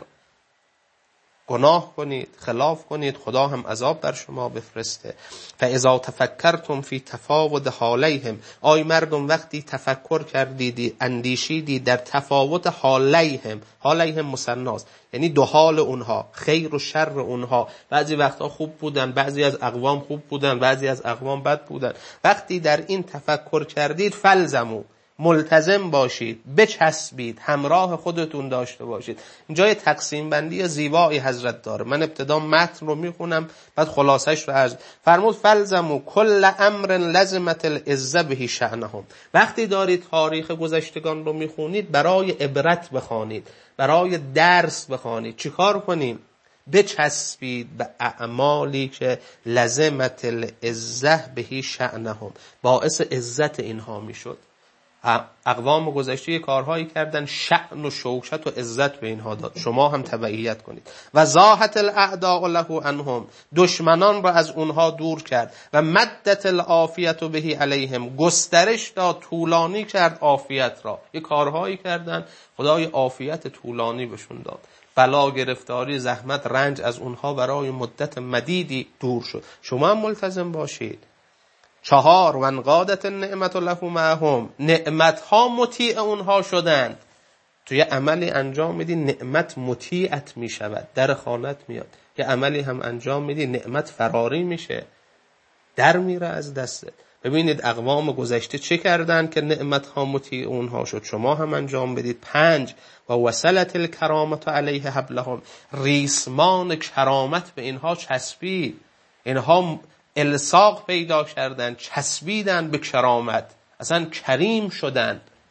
گناه کنید، خلاف کنید، خدا هم عذاب بر شما بفرسته. فاذا تفکرتم فی تفاوت حالیهم، آی مردم وقتی تفکر کردید، اندیشیدید در تفاوت حالیهم، حالیهم مثناست، یعنی دو حال اونها، خیر و شر اونها، بعضی وقتا خوب بودن، بعضی از اقوام خوب بودن، بعضی از اقوام بد بودن. وقتی در این تفکر کردید، فلزمو، ملتزم باشید، بچسبید، همراه خودتون داشته باشید. اینجا یه تقسیم بندی زیبایی حضرت داره. من ابتدا متن رو میخونم، بعد خلاصش رو عرض. فرمود فلزموا کل امر لزمت العزه به شأنهم. وقتی دارید تاریخ گذشتگان رو میخونید، برای عبرت بخوانید، برای درس بخوانید. چیکار کنیم؟ بچسبید به اعمالی که لزمت العزه به شأنهم، باعث عزت اینها میشد. اقوام گذشته کارهایی کردن، شأن و شوکت و عزت به اینها داد، شما هم تبعیت کنید. و زاحت الاعداء له عنهم، دشمنان را از اونها دور کرد. و مدت العافیت به علیهم، گسترش داد، طولانی کرد عافیت را. یه کارهایی کردن، خدای عافیت طولانی بهشون داد. بلا، گرفتاری، زحمت، رنج از اونها برای مدت مدیدی دور شد. شما هم ملتزم باشید. 4 و انقادت النعمت له معهم، نعمت ها مطیع اونها شدند. تو یه عملی انجام میدی، نعمت مطیعت میشود، در خانت میاد. یه عملی هم انجام میدی، نعمت فراری میشه، در میره از دستت. ببینید اقوام گذشته چه کردن که نعمت ها مطیع اونها شد، شما هم انجام بدید. 5 و وصلت الکرامت علیه حبلهم، ریسمان کرامت به اینها چسبید، اینها الساق پیدا کردن، چسبیدن به کرامت، اصلا کریم شدن.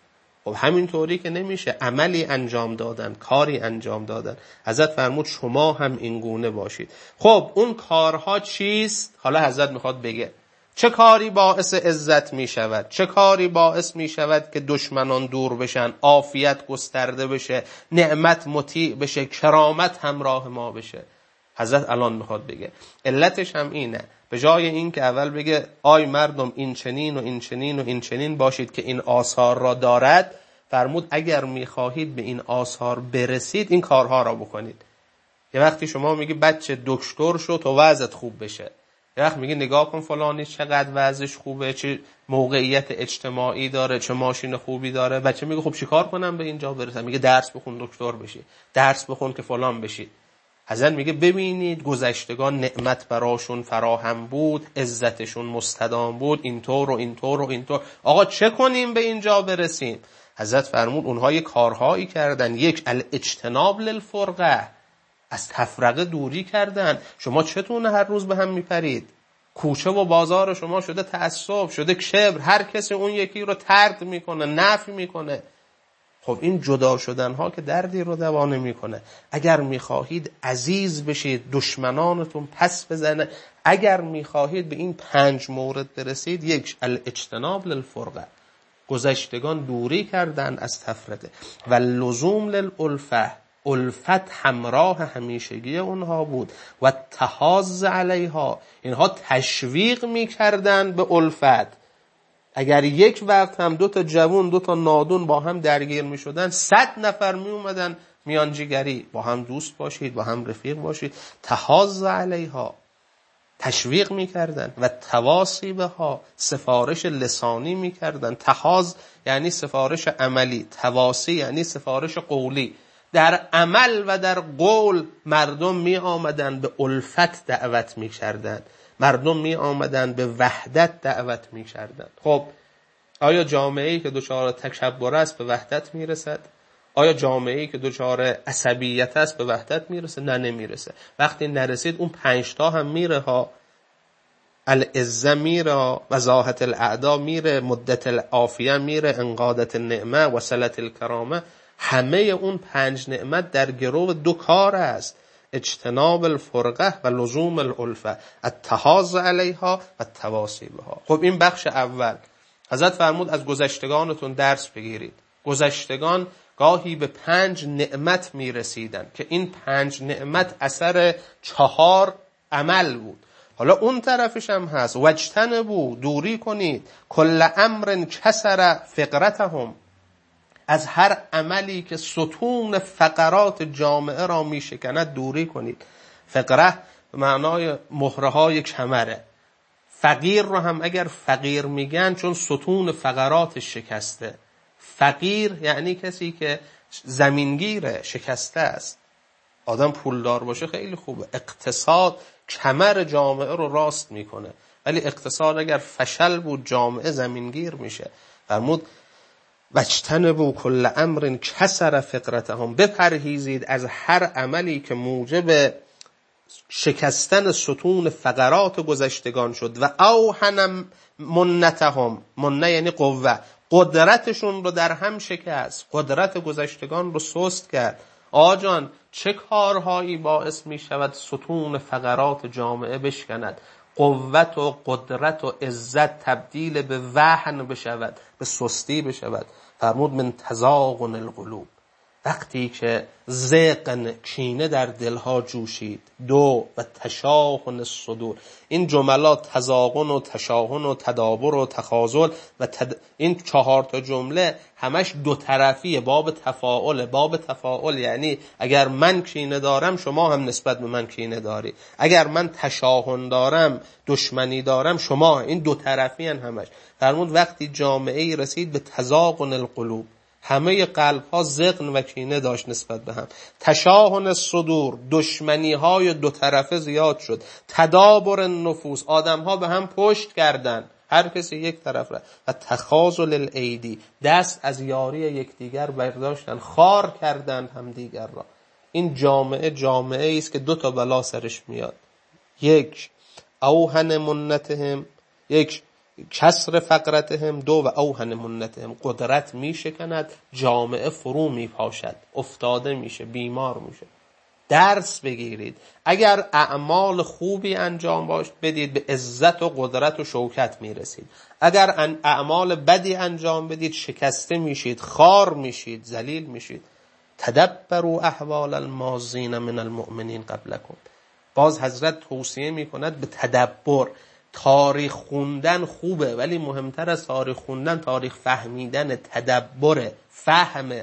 خب همینطوری که نمیشه، عملی انجام دادن، کاری انجام دادن. حضرت فرمود شما هم این گونه باشید. خب اون کارها چیست؟ حالا حضرت میخواد بگه چه کاری باعث عزت می شود، چه کاری باعث می شود که دشمنان دور بشن، عافیت گسترده بشه، نعمت مطیع بشه، کرامت همراه ما بشه. حضرت الان میخواد بگه علتش هم اینه، به جای این که اول بگه آی مردم این چنین و این چنین و این چنین باشید که این آثار را دارد، فرمود اگر میخواهید به این آثار برسید این کارها را بکنید. یه وقتی شما میگی بچه دکتر شو تو وضعت خوب بشه، یه وقت میگی نگاه کن فلانی چقدر وضعش خوبه، چه موقعیت اجتماعی داره، چه ماشین خوبی داره، بچه میگه خب چیکار کنم به اینجا برسم؟ میگه درس بخون دکتر بشی، درس بخون که فلان بشی. حضرت میگه ببینید گذشتگان نعمت براشون فراهم بود، عزتشون مستدام بود، اینطور و اینطور و اینطور، آقا چه کنیم به اینجا برسیم؟ حضرت فرمود اونها یه کارهایی کردن، یک الاجتناب للفرقه، از تفرقه دوری کردن. شما چتونه هر روز به هم میپرید؟ کوچه و بازار شما شده تعصب، شده کبر، هر کسی اون یکی رو طرد میکنه، نفی میکنه. خب این جدا شدن ها که دردی رو دوا نمیکنه. اگر میخواهید عزیز بشید، دشمنانتون پس بزنه، اگر میخواهید به این 5 مورد برسید، یک الاجتناب للفرقه، گذشتگان دوری کردن از تفرقه، و لزوم للالفه، الفت همراه همیشگی اونها بود، و تحاض علیها، اینها تشویق میکردن به الفت. اگر یک وقت هم 2 تا جوان 2 تا نادون با هم درگیر می شدن، 100 نفر می اومدن میانجیگری، با هم دوست باشید، با هم رفیق باشید. تحاض علیها، تشویق می کردن، و تواصی بها، سفارش لسانی می کردن. تحاض یعنی سفارش عملی، تواصی یعنی سفارش قولی. در عمل و در قول مردم می آمدن به الفت دعوت می کردن، مردم می آمدن به وحدت دعوت می کردن. خب آیا جامعه‌ای که دچار تکبر است به وحدت می رسد؟ آیا جامعه‌ای که دچار عصبیت است به وحدت می رسه؟ نه، نمی رسه. وقتی نرسید اون 5 تا هم میره ها، العزه میره، وضاحت الاعدا میره، مدت العافیه میره، انقادت النعمه، وصلت الکرامه، همه اون 5 نعمت در گرو 2 کار است: اجتناب الفرقه و لزوم الالفه، التحاض علیها و التواصی بها. خب این بخش اول. حضرت فرمود از گذشتگانتون درس بگیرید. گذشتگان گاهی به 5 نعمت می رسیدن که این 5 نعمت اثر 4 عمل بود. حالا اون طرفش هم هست، واجتنبوا، دوری کنید، کل امر کسر فقرتهم، از هر عملی که ستون فقرات جامعه را می شکند دوری کنید. فقره به معنای مهره های کمره. فقیر رو هم اگر فقیر میگن چون ستون فقرات شکسته. فقیر یعنی کسی که زمینگیره، شکسته است. آدم پولدار باشه خیلی خوبه، اقتصاد کمر جامعه رو راست میکنه، ولی اقتصاد اگر فشل بود جامعه زمینگیر میشه. فرمود واجتنبوا کل امر کسر فقرتهم، بپرهیزید از هر عملی که موجب شکستن ستون فقرات گذشتگان شد، و اوهن منتهم، منه یعنی قوه، قدرتشون رو در هم شکست، قدرت گذشتگان رو سست کرد. آجان چه کارهایی باعث می شود ستون فقرات جامعه بشکند، قوت و قدرت و عزت تبدیل به وهن بشود، به سستی بشود؟ فرمود من تزاغن القلوب، وقتی که زیغن، کینه در دلها جوشید. 2 و تشاحن الصدور، این جملات تزاغن و تشاحن و تدابر و تخاذل و این 4 تا جمله همش 2 طرفیه، باب تفاعل. باب تفاعل یعنی اگر من کینه دارم شما هم نسبت به من کینه داری، اگر من تشاحن دارم، دشمنی دارم، شما. این 2 طرفی همش. فرمود وقتی جامعه رسید به تزاغن القلوب، همه قلب ها زغن و کینه داشت نسبت به هم، تشاحن الصدور، دشمنی های 2 طرفه زیاد شد، تدابر النفوس، آدم ها به هم پشت کردن، هر کسی یک طرف را، و تخاذل الایدی، دست از یاری یکدیگر برداشتن، خار کردن هم دیگر را. این جامعه است که 2 تا بلا سرش میاد: 1 اوهن منتهم، 1 کسر فقرتهم دو و اوهن منتهم، قدرت میشکند، جامعه فرو میپاشد، افتاده میشه، بیمار میشه. درس بگیرید. اگر اعمال خوبی انجام بدید به عزت و قدرت و شوکت میرسید. اگر اعمال بدی انجام بدید شکسته میشید، خار میشید، ذلیل میشید. تدبروا احوال الماضین من المؤمنین قبلکم. باز حضرت توصیه میکند به تدبر. تاریخ خوندن خوبه، ولی مهمتر از تاریخ خوندن تاریخ فهمیدن، تدبر، فهمه.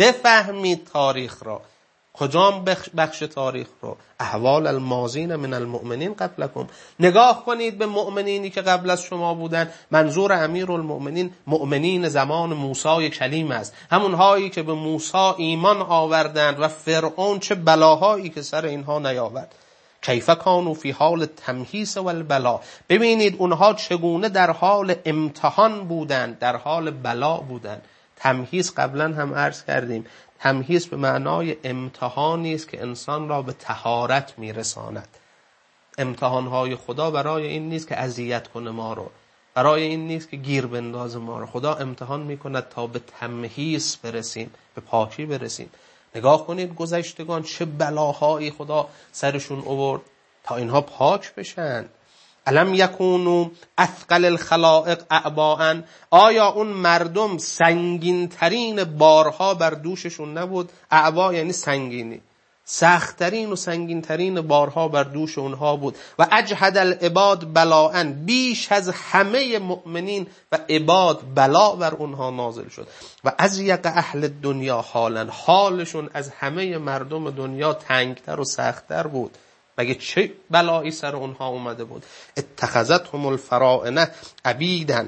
بفهمید تاریخ را. کجام بخش تاریخ رو؟ احوال الماضین من المؤمنین قبلکم. نگاه کنید به مؤمنینی که قبل از شما بودن. منظور امیرالمؤمنین مؤمنین زمان موسی کلیم است، همون هایی که به موسی ایمان آوردند و فرعون چه بلاهایی که سر اینها نیاورد. کیف کانوا فی حال تمحیص و البلا. ببینید اونها چگونه در حال امتحان بودند، در حال بلا بودند. تمحیص قبلا هم عرض کردیم، تمحیص به معنای امتحانی است که انسان را به طهارت میرساند. امتحانهای خدا برای این نیست که اذیت کنه ما رو، برای این نیست که گیر بنداز ما رو. خدا امتحان میکند تا به تمحیص برسیم، به پاکی برسیم. نگاه کنید گذشتگان چه بلاهایی خدا سرشون آورد تا اینها پاک بشن. الم یکونوا اثقل الخلائق اعباء. آیا اون مردم سنگین ترین بارها بر دوششون نبود؟ اعباء یعنی سنگینی، سخت‌ترین و سنگین ترین بارها بر دوش اونها بود. و اجهد العباد بلاء. بیش از همه مؤمنین و عباد بلا بر اونها نازل شد. و اضیق اهل دنیا حالا. حالشون از همه مردم دنیا تنگتر و سخت‌تر بود. مگه چه بلایی سر اونها اومده بود؟ اتخذتهم الفراعنه عبیداً.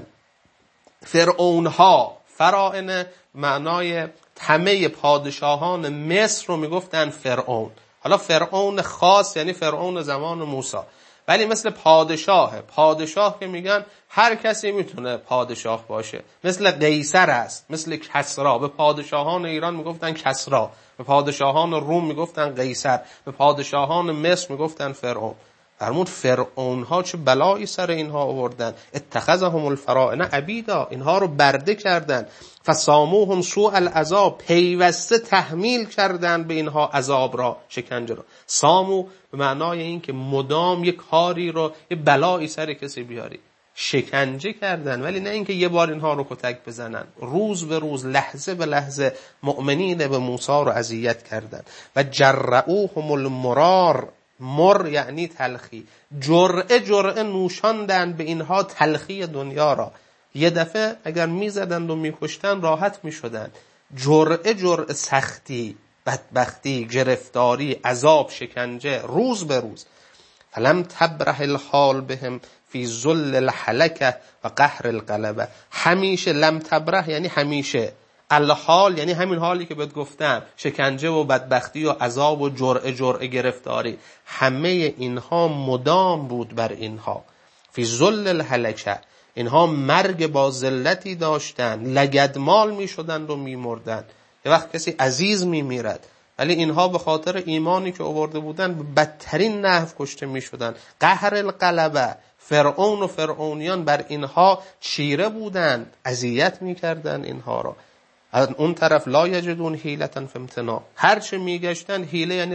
فرعونها، فراعنه معنای همه پادشاهان مصر رو میگفتن فرعون. حالا فرعون خاص یعنی فرعون زمان موسی، ولی مثل پادشاه که میگن هر کسی میتونه پادشاه باشه. مثل قیصر است، مثل کسرا. به پادشاهان ایران میگفتن کسرا، به پادشاهان روم میگفتن قیصر، به پادشاهان مصر میگفتن فرعون. فرمود فرعون ها چه بلایی سر اینها آوردن. اتخذهم الفراعنه عبیدا. اینها رو برده کردن. فساموهم سوء العذاب. پیوسته تحمیل کردن به اینها عذاب را، شکنجه را. سامو به معنای این که مدام یک کاری رو، یه بلایی سر کسی بیاری. شکنجه کردن، ولی نه اینکه یه بار اینها رو کتک بزنن. روز به روز، لحظه به لحظه مؤمنین به موسی رو اذیت کردن. و جرعوهم المرار. مر یعنی تلخی. جرعه نوشاندن به اینها تلخی دنیا را. یه دفعه اگر میزدند و میکشتن راحت میشدن. جرعه سختی، بدبختی، گرفتاری، عذاب، شکنجه، روز به روز. فلم تبرح الحال بهم فی ذل الهلکه و قهر الغلبه. همیشه، لم تبرح یعنی همیشه، الحال یعنی همین حالی که بهت گفتم، شکنجه و بدبختی و عذاب و جرعه گرفتاری، همه اینها مدام بود بر اینها. فی ذل الهلکه. اینها مرگ با ذلتی داشتن، لگدمال می شدند و می مردند. یه وقت کسی عزیز می میرد، ولی اینها به خاطر ایمانی که آورده بودن به بدترین نحو کشته می شدن. قهر الغلبه. فرعون و فرعونیان بر اینها چیره بودند، اذیت می کردن اینها را. از اون طرف لا یجدون حیلة فی امتناع. هر چه میگشتن، حیله یعنی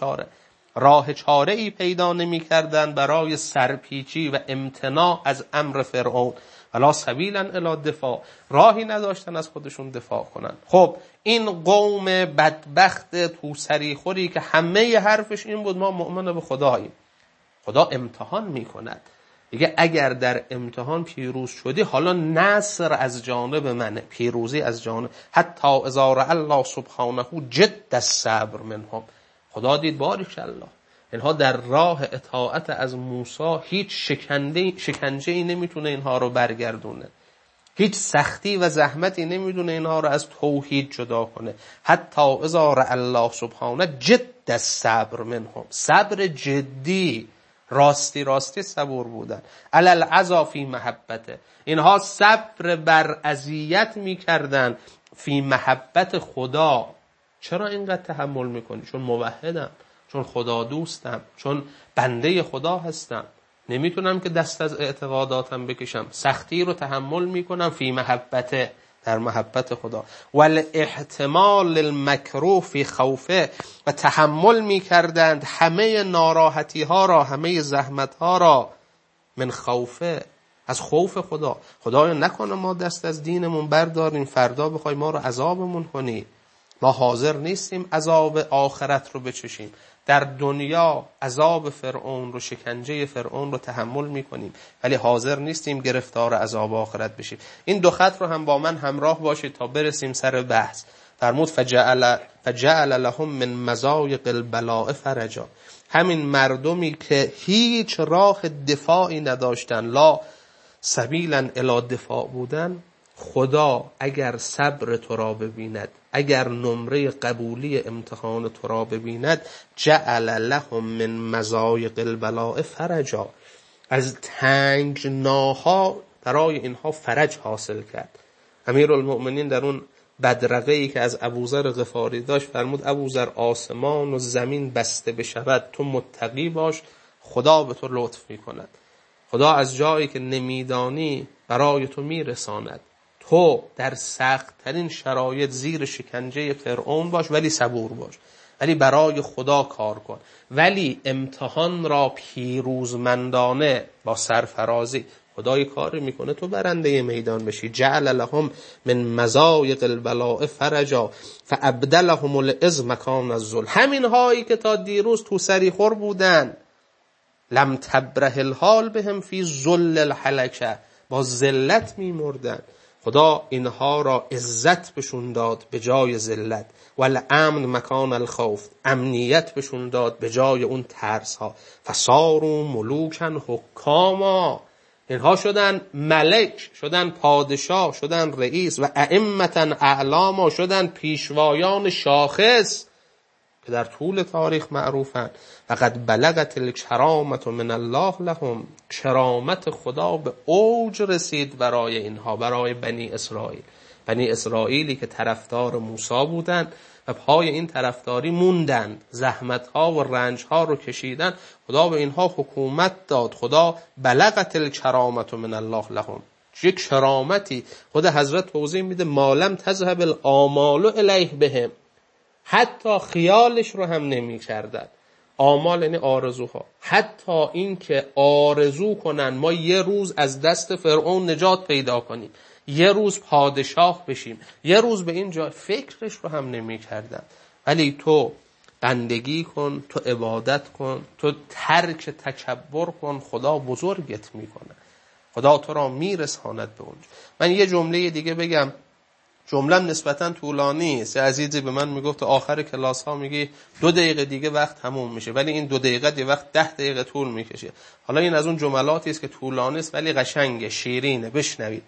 راه چاره ای پیدا نمی کردن برای سرپیچی و امتناع از امر فرعون. ولا سبیلا الی دفاع. راهی نداشتن از خودشون دفاع کنن. خب این قوم بدبخت تو سریخوری که همه حرفش این بود ما مؤمن به خداییم، خدا امتحان میکند. دیگه اگر در امتحان پیروز شدی، حالا نصر از جانب منه، پیروزی از جانب. حتی اذا رأى الله سبحانه جد الصبر منهم. خدا دید باریکالله اینها در راه اطاعت از موسی هیچ شکنجه ای نمیتونه اینها رو برگردونه، هیچ سختی و زحمتی نمیدونه اینها رو از توحید جدا کنه. حتی اذا رأى الله سبحانه جد الصبر منهم. صبر جدی، راستی صبور بودن. علی العزا فی محبته. اینها صبر بر اذیت میکردن فی محبت خدا. چرا اینقدر تحمل میکنی؟ چون موحدم، چون خدا دوستم، چون بنده خدا هستم. نمیتونم که دست از اعتقاداتم بکشم. سختی رو تحمل میکنم فی محبته، در محبت خدا. والاحتمال المکروه فی خوفه، و تحمل میکردند همه ناراحتی ها را، همه زحمت ها را، من خوفه، از خوف خدا. خدایا نکنه ما دست از دینمون برداریم فردا بخوای ما رو عذابمون کنی. ما حاضر نیستیم عذاب آخرت رو بچشیم. در دنیا عذاب فرعون رو، شکنجه فرعون رو تحمل میکنیم، ولی حاضر نیستیم گرفتار عذاب آخرت بشیم. این دو خط رو هم با من همراه باشید تا برسیم سر بحث. فرمود فجعل لهم من مضایق البلاء فرجا. همین مردمی که هیچ راه دفاعی نداشتن، لا سبیلا الی دفاع بودن، خدا اگر صبر تو را ببیند، اگر نمره قبولی امتحان تو را ببیند، جعل لهم من مضایق البلاء فرجا، از تنگناها برای اینها فرج حاصل کرد. امیرالمؤمنین در اون بدرقه‌ای که از ابوذر غفاری داشت فرمود ابوذر آسمان و زمین بسته بشود تو متقی باش، خدا به تو لطف میکند. خدا از جایی که نمیدانی برای تو میرساند. تو در سخت ترین شرایط زیر شکنجه فرعون باش ولی صبور باش، ولی برای خدا کار کن، ولی امتحان را پیروزمندانه با سرفرازی. خدای کاری میکنه تو برنده میدان بشی. جعل لهم من مضایق البلاء فرجا فابدلهم العز مکان الذل. همین هایی که تا دیروز تو سریخور بودن، لم تبره الحال بهم فی ذل الهلکه، با ذلت میمردن، خدا اینها را عزت بشون داد به جای ذلت. والامن مکان الخوف، امنیت بشون داد به جای اون ترس ها. فصاروا ملوکا حکاما، اینها شدن ملک، شدن پادشاه، شدن رئیس. و ائمة اعلاما، شدن پیشوایان شاخص که در طول تاریخ معروفن. فقد بلغت الکرامة من الله لهم، کرامت خدا به اوج رسید برای اینها، برای بنی اسرائیل. بنی اسرائیلی که طرفدار موسی بودند و پای این طرفداری موندند، زحمت‌ها و رنج‌ها رو کشیدن، خدا به اینها حکومت داد. خدا بلغت الکرامة من الله لهم، یک کرامتی. خود حضرت توضیح میده ما لم تذهب الآمال الیه بهم، حتی خیالش رو هم نمی کردن. آمال یعنی آرزوها. حتی این که آرزو کنن ما یه روز از دست فرعون نجات پیدا کنیم، یه روز پادشاه بشیم، یه روز به این جای، فکرش رو هم نمی کردن. ولی تو بندگی کن، تو عبادت کن، تو ترک تکبر کن، خدا بزرگت میکنه، خدا تو را میرساند به اونجا. من یه جمله دیگه بگم، جمله‌ام نسبتاً طولانی است. عزیزی به من میگفت آخر کلاس ها میگی 2 دقیقه دیگه وقت تموم میشه، ولی این 2 دقیقه دی وقت 10 دقیقه طول میکشه. حالا این از اون جملاتی است که طولانی است ولی قشنگه، شیرینه، بشنوید.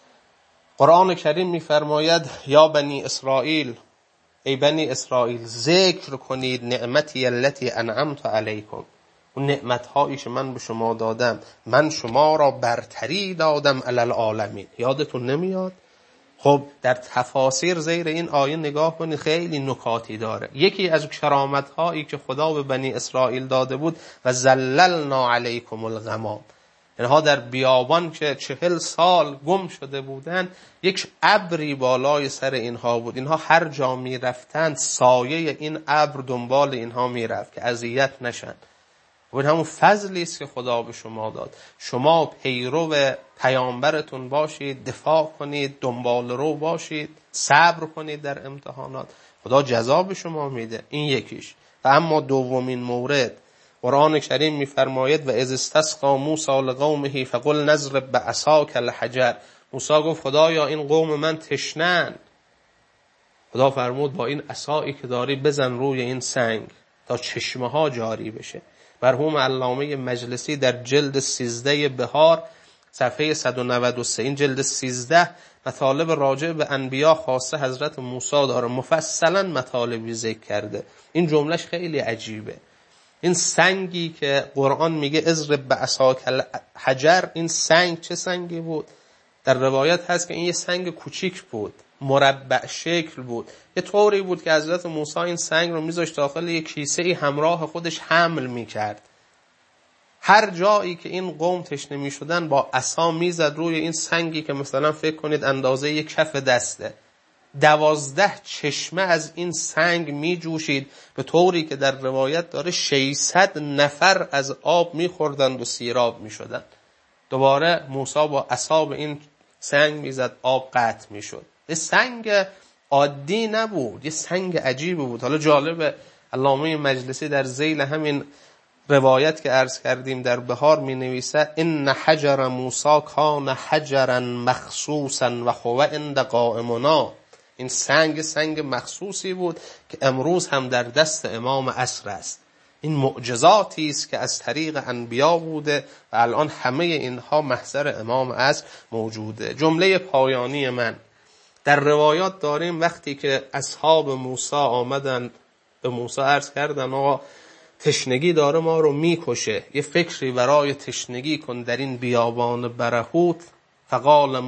قرآن کریم میفرماید یا بنی اسرائیل، ای بنی اسرائیل ذکر کنید نعمتی التي انعمت علیکم، اون نعمت‌هایی که من به شما دادم، من شما را برتری دادم علی العالمین. یادتون نمیاد؟ خب در تفاسیر زیر این آیه نگاه کنید، خیلی نکاتی داره. یکی از کرامت‌هایی که خدا به بنی اسرائیل داده بود و ذللنا علیکم الغمام، اینها در بیابان که 40 سال گم شده بودن، یک ابری بالای سر اینها بود. اینها هر جا می رفتند سایه این ابر دنبال اینها می رفت که اذیت نشن. و این همون فضلی است که خدا به شما داد. شما پیرو پیامبرتون باشید، دفاع کنید، دنبال رو باشید، صبر کنید در امتحانات، خدا جزا به شما میده. این یکیش. و اما دومین مورد، قرآن کریم میفرماید و اذ استسقی موسی لقومه فقل نضرب بعصاک الحجر. موسی گفت خدایا این قوم من تشنن. خدا فرمود با این عصایی که داری بزن روی این سنگ تا چشمه ها جاری بشه. مرحوم علامه مجلسی در جلد 13 بهار صفحه 193، این جلد 13 مطالب راجع به انبیا خاصه حضرت موسی داره، مفصلا مطالبی ذکر کرده. این جملهش خیلی عجیبه. این سنگی که قرآن میگه اضرب بعصاک الحجر، این سنگ چه سنگی بود؟ در روایت هست که این یه سنگ کوچیک بود، مربع شکل بود. یه طوری بود که حضرت موسی این سنگ رو میذاشت داخل یه کیسه ای همراه خودش حمل میکرد. هر جایی که این قوم تشنه می شدن با عصا میزد روی این سنگی که مثلا فکر کنید اندازه یک کف دسته. 12 چشمه از این سنگ می جوشید، به طوری که در روایت داره 600 نفر از آب می خوردند و سیراب می شدند. دوباره موسی با عصا به این سنگ می زد، آب قطع می شد. یه سنگ عادی نبود، یه سنگ عجیبی بود. حالا جالبه علامه مجلسی در ذیل همین روایت که عرض کردیم در بهار می نویسه ان حجر موسی کان حجرا مخصوصا و هو عند قائمنا. این سنگ مخصوصی بود که امروز هم در دست امام عصر است. این معجزاتی است که از طریق انبیا بوده و الان همه اینها محضر امام عصر موجوده. جمله پایانی من، در روایات داریم وقتی که اصحاب موسی آمدن به موسی عرض کردن آقا تشنگی داره ما رو میکشه، یه فکری برای تشنگی کن در این بیابان برهوت. فقال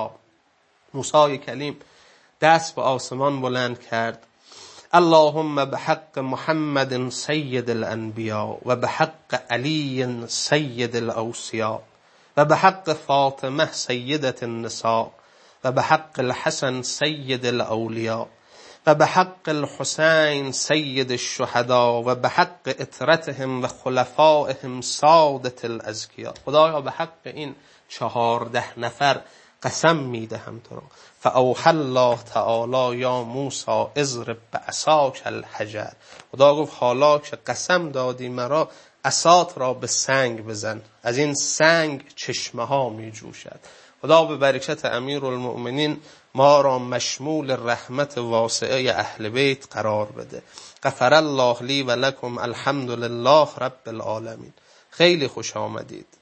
موسی کلیم دست به آسمان بلند کرد، اللهم بحق محمد سید الانبیاء و بحق علی سید الاوصیاء و بحق فاطمه سیدت النساء و بحق الحسن سید الاولیاء و بحق الحسین سید الشهداء و بحق اطرتهم و خلفائهم سادت الازکیاء. خدایا به حق این 14 نفر قسم میدهم تو را. فاوحى الله تعالی یا موسی اضرب بعصاک الحجر. خدا گفت حالا که قسم دادی مرا، عصات را به سنگ بزن، از این سنگ چشمه ها می جوشد. خدا به برکت امیرالمؤمنین ما را مشمول رحمت واسعه اهل بیت قرار بده. غفر الله لی و لکم، الحمد لله رب العالمین. خیلی خوش آمدید.